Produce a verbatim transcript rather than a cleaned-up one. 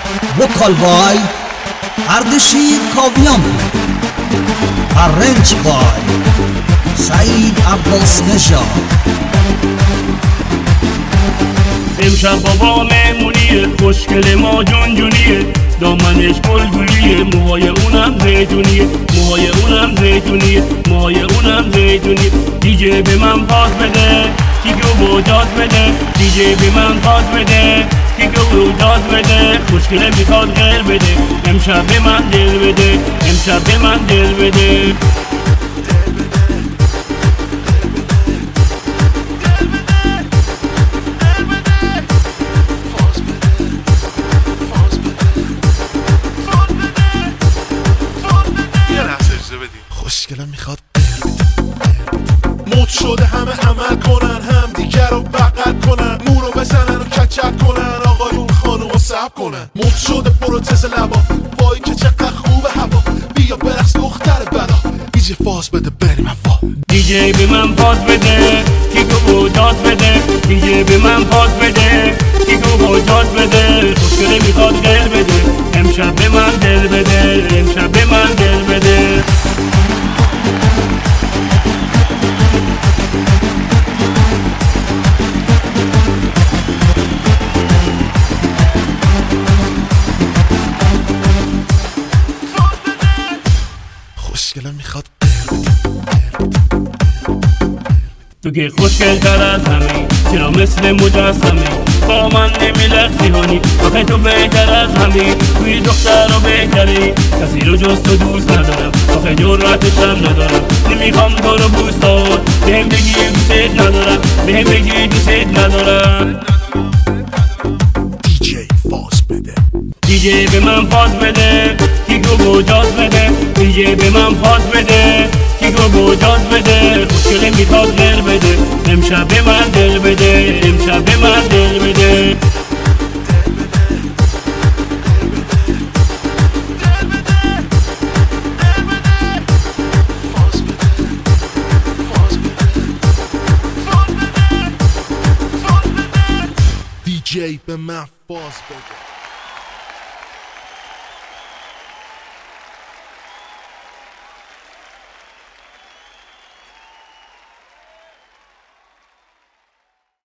vocal by اردشیر کاویان، arrange by سعید عباس نژاد. امشب بابا مهمونیه، خوشگل ما جونجونیه، دامنش گلگولیه، موهای اونم زیتونیه، موهای اونم زیتونیه، موهای اونم زیتونیه. دیجی به من پاس بده، کیکو با جاز بده، دیجی به من پاس بده، کیکو با جاز بده. خوشگله میخواد غیر بده، امشب به من دل بده، امشب به من دل بده. خوشگلم میخواد موت شده همه عمل کنن، هم دیگر رو بغل کنن، مورو بزنن و کچک کنن، آقایون خانوم رو سب کنن. موت شده پروتز لبا، وای که چقدر خوبه هوا، بیا برقص دختر بلا، دیجی فاز بده بریم هوا. دیجی به من پاس بده، کیکو با جاز بده، دیجی به من پاس بده، کیکو با جاز بده. خوشگله میخواد غیر بده، امشب به من دل بده، امشب به من دل بده. خوشگلم میخواد تو که خوشگل تر از همه، چرا مثل مجسمه با من نمیلغزی هانی؟ آخه تو بهتر از همه، توی دختر رو بهتری، کسی رو جز تو دوست ندارم، آخه جرأتشم ندارم. نمیخوام تو رو بوست دار، بهم بگی دوست ندارم، بهم بگی دوست ندارم. دیجی فاز بده، دیجی به من فاز بده، کیکو با جاز بده، دیجی به من فاز بده، کیکو با جاز بده. خوشگله میخواد غیر بده، امشب به من دل بده، امشب به من دل بده. دیجی به من فاز بده.